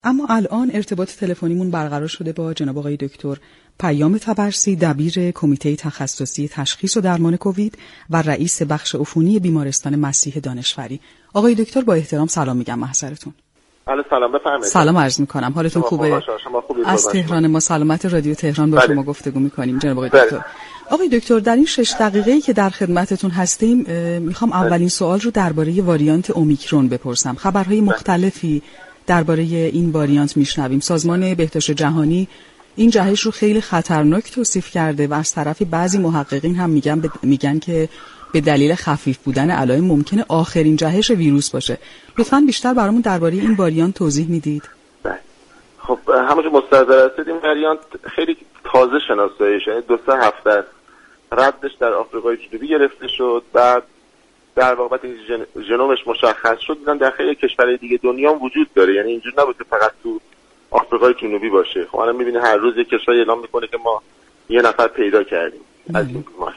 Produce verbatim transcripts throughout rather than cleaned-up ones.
اما الان ارتباط تلفنیمون برقرار شده با جناب آقای دکتر پیام طبرسی، دبیر کمیته تخصصی تشخیص و درمان کووید و رئیس بخش عفونی بیمارستان مسیح دانشوری. آقای دکتر با احترام سلام میگم محضرتون. علیه سلام، بفرمایید. سلام عرض میکنم. حالتون خوبه؟ از تهران ما سلامت رادیو تهران با شما گفتگو میکنیم جناب آقای دکتر. آقای دکتر در این شش دقیقه‌ای که در خدمتتون هستیم میخوام اولین سوال رو درباره واریانت اومیکرون بپرسم. خبرهای مختلفی درباره این واریانت میشنویم. سازمان بهداشت جهانی این جهش رو خیلی خطرناک توصیف کرده و از طرفی بعضی محققین هم میگن میگن که به دلیل خفیف بودن علائم ممکنه آخرین جهش ویروس باشه. لطفاً بیشتر برامون درباره این واریانت توضیح میدید؟ بله. خب همونجوری مستحضر هستید این واریانت خیلی تازه شناسایی شده. دو سه هفته است. ردش در آفریقای جنوبی گرفته شد، بعد در واقع جن... ژنومش مشخص شد. دیدن در خیلی کشورهای دیگه دنیا هم وجود داره، یعنی اینجوری نبود که فقط تو آفریقای جنوبی باشه. خب الان می‌بینی هر روز یک کشور اعلام میکنه که ما یه نفر پیدا کردیم از این بیمار.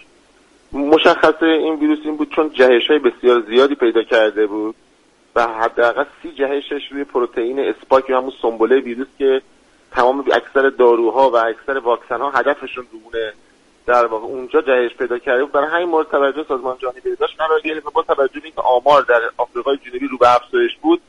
مشخصه این ویروس این بود چون جهش‌های بسیار زیادی پیدا کرده بود و حداقل سی جهشش روی پروتئین اسپایک یا همون سنبله ویروس که تمام اکثر داروها و اکثر واکسن‌ها هدفشون دونه در واقع اونجا جهش پیدا کرده بود. برای همین مورد توجه سازمان جهانی بهداشت قرار گرفت و با توجه به اینکه آمار در آفریقای جنوبی رو به افزایش بود،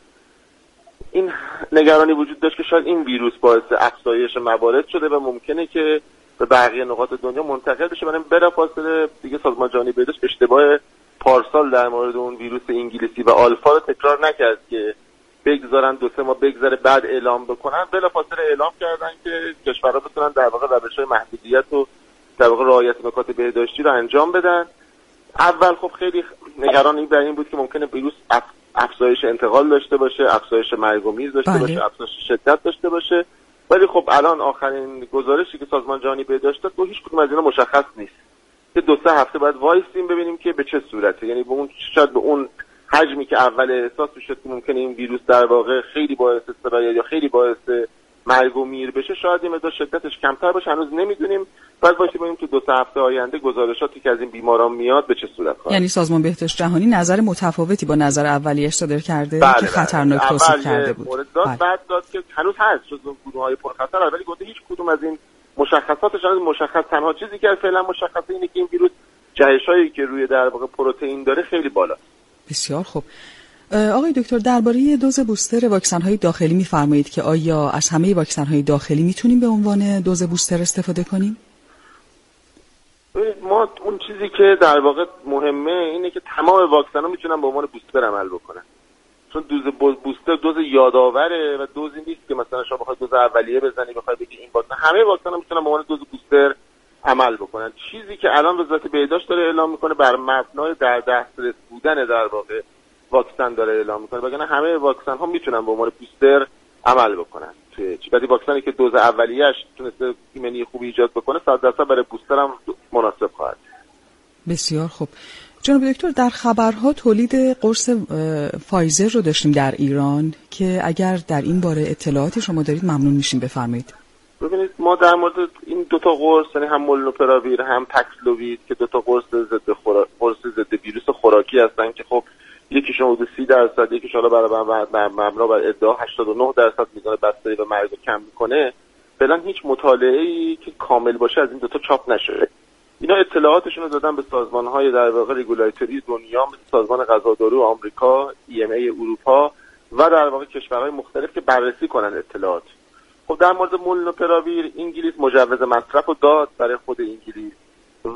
این نگرانی وجود داشت که شاید این ویروس باعث افزایش موارد شده و ممکنه که به بقیه نقاط دنیا منتقل بشه. برای بلافاصله دیگه سازمان جهانی بهداشت اشتباه پارسال در مورد اون ویروس انگلیسی و آلفا رو تکرار نکرد که بگذارن دو سه ماه بگذره بعد اعلام بکنن. بلافاصله اعلام کردن که کشورها بتونن در واقع روش‌های محدودیت و در واقع رعایت نکات بهداشتی رو انجام بدن. اول خب خیلی نگران این در این بود که ممکنه ویروس افزایش انتقال داشته باشه، افزایش مرگ و میر داشته باشه، افزایش شدت داشته باشه، ولی خب الان آخرین گزارشی که سازمان جهانی بهداشت داد با هیچ کدوم از اینا مشخص نیست که دو سه هفته بعد وایسیم ببینیم که به چه صورته. یعنی به اون شاید به اون حجمی که اول احساس میشد که ممکنه این ویروس در واقع خیلی باعث استرایه یا خیلی باعث مرگ و میر بشه، شاید این مقدار شدتش کمتر باشه، هنوز نمیدونیم. بعد وایسیم ببینیم تو دو سه هفته آینده گزارشاتی که از این بیماران میاد به چه صورت خواهد. یعنی سازمان بهداشت جهانی نظر متفاوتی با نظر اولیش صادر کرده بله که خطرناک بله. توصیف کرده بود. مورد داد بله. بعد داد که هنوز هست جزو گروه‌های پرخطر، ولی گفته هیچ کدوم از این مشخصاتش هنوز مشخص. تنها چیزی که فعلا مشخصه اینه که این ویروس جهش‌هایی که روی در واقع پروتئین داره خیلی بالا. بسیار خوب. آقای دکتر درباره دوز بوستر واکسن‌های داخلی می‌فرمایید که آیا از همه واکسن‌های داخلی میتونیم به عنوان دوز بوستر استفاده کنیم؟ ما اون چیزی که در واقع مهمه اینه که تمام واکسن‌ها میتونن به عنوان بوستر عمل بکنن، چون دوز بوستر دوز یادآوره و دوزی نیست که مثلا شما بخواید دوز اولیه بزنی بخواید بگی این واکسن. همه واکسن‌ها میتونن به عنوان دوز بوستر عمل بکنن. چیزی که الان وزارت بهداشت داره اعلام میکنه بر مبنای در دسترس بودن در واقع واکسن داره اعلام میکنه، وگرنه همه واکسن ها میتونن به عنوان بوستر عمل بکنن. توی بعدی واکسنی که دوز اولیه‌اش تونسته ایمنی خوبی ایجاد بکنه صد درصد برای بوستر هم مناسب خواهد. بسیار خوب. جناب دکتر در خبرها تولید قرص فایزر رو داشتیم در ایران که اگر در این باره اطلاعاتی شما دارید ممنون میشیم بفرمایید. ببینید ما در مورد این دو تا قرص، یعنی هم مولنوپراویر هم پکسلووید که دو تا قرص ضد خورا... قرص ضد ویروس خوراکی هستن که خب یکیشون حدود سی درصد، یکیش حالا برای مبنا بر ادعا هشتاد و نه درصد میزان بستری و مرگ رو کم میکنه، فعلا هیچ مطالعه‌ای که کامل باشه از این دو تا چاپ نشده. اینا اطلاعاتشون رو دادن به سازمان‌های در واقع رگولاتوری دنیا مثل سازمان غذادارو آمریکا، ای ام ای اروپا و در واقع کشورهای مختلف که بررسی کنن اطلاعات. خب در مورد مولنوپراویر انگلیس مجوز مصرف رو داد برای خود انگلیس و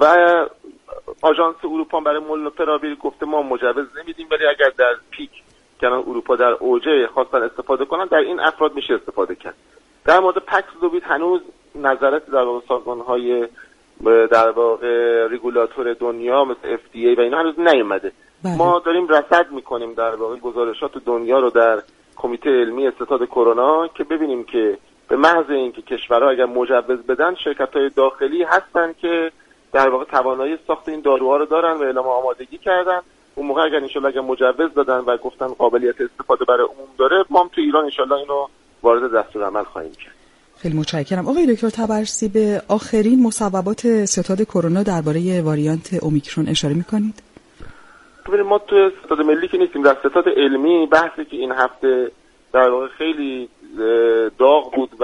آژانس اروپا برای مولنوپراویر گفته ما مجوز نمیدیم، ولی اگر در پیک که اروپا در اوجه خواستن استفاده کنن در این افراد میشه استفاده کرد. در مورد پکسلووید هنوز نظرات در واقع سازمان‌های در واقع رگولاتور دنیا مثل اف دی ای و اینا هنوز نیومده. بله. ما داریم رصد میکنیم در واقع گزارشات دنیا رو در کمیته علمی استاد کرونا که ببینیم که به محض اینکه کشورها اگر مجوز بدن شرکت‌های داخلی هستن که در واقع توانایی ساخت این داروها رو دارن و اعلام آمادگی کردن. اون موقع اگر ان شاءالله اگر مجوز دادن و گفتن قابلیت استفاده برای عموم داره، ما هم تو ایران ان شاءالله اینو وارد دستورالعمل خواهیم کرد. خیلی متشکرم. آقای دکتر طبرسی به آخرین مصوبات ستاد کرونا درباره واریانت اومیکرون اشاره می‌کنید؟ ببینید ما تو ستاد ملی که نیستیم، در ستاد علمی بحثی که این هفته در واقع خیلی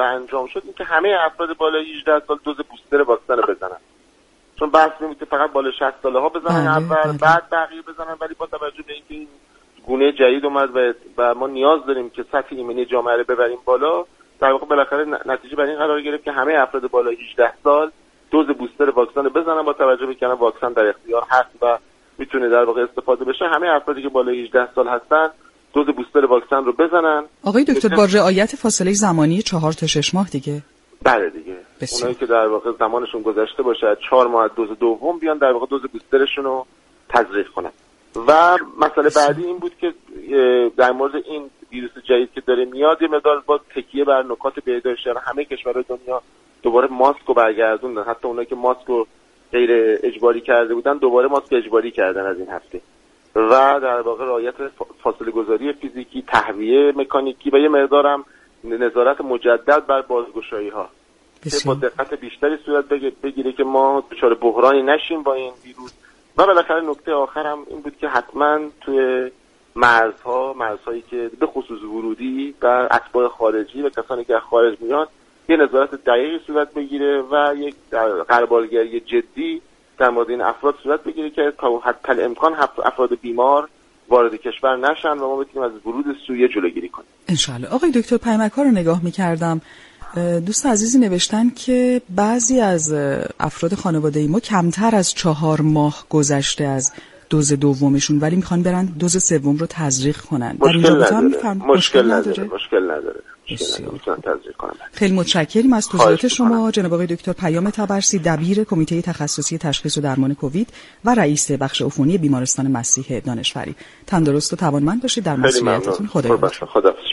انجام شد این که همه افراد بالای هجده سال دوز بوستر واکسن رو بزنن، چون بحث می‌بود فقط بالای شصت ساله ها بزنن اول بعد بقیه بزنن، ولی با توجه به اینکه این گونه جدید اومد و, و ما نیاز داریم که سطح ایمنی جامعه رو ببریم بالا، در واقع بالاخره نتیجه بر این قرار گرفت که همه افراد بالای هجده سال دوز بوستر واکسن رو بزنن، با توجه به اینکه واکسن در اختیار هست و میتونه در واقع استفاده بشه. همه افرادی که بالای هجده سال هستن دوز بوستر واکسن رو بزنن. آقای دکتر با رعایت فاصله زمانی چهار تا شش ماه دیگه؟ بله دیگه. بسیار. اونایی که در واقع زمانشون گذشته باشه چهار ماه از دوز دوم بیان در واقع دوز بوسترشون رو تزریق کنن. و مسئله بعدی این بود که در مورد این ویروس جدید که داره میاد یه مقدار با تکیه بر نکات بهداشتی همه کشورهای دنیا دوباره ماسک رو برگردوندن، حتی اونایی که ماسک رو غیر اجباری کرده بودن دوباره ماسک اجباری کردن از این هفته، و در واقع رعایت فاصله گذاری فیزیکی، تهویه مکانیکی و یه مقدارم نظارت مجدد بر بازگشایی ها که با دقت بیشتری صورت بگیره که ما دچار بحرانی نشیم با این ویروس. و بالاخره نکته آخرم این بود که حتما توی مرزها مرزهایی که به خصوص ورودی و اتباع خارجی و کسانی که خارج میان یه نظارت دقیقی صورت بگیره و یک غربالگری جدی در مورد این افراد صورت بگیره که تا حتی امکان افراد بیمار وارد کشور نشن و ما بتونیم از ورود سوریه جلوگیری کنیم ان شاء الله. آقای دکتر پیامک‌ها رو نگاه می‌کردم، دوست عزیزی نوشتن که بعضی از افراد خانواده ما کمتر از چهار ماه گذشته از دوز دومشون ولی میخوان برن دوز سوم رو تزریق کنن. مشکل نداره. مشکل نداره. مشکل نداره. خیلی متشکریم از توضیحات شما جناب آقای دکتر پیام طبرسی، دبیر کمیته تخصصی تشخیص و درمان کووید و رئیس بخش عفونی بیمارستان مسیح دانشوری. تندرست و توانمند باشید در مسئولیتتون. خدا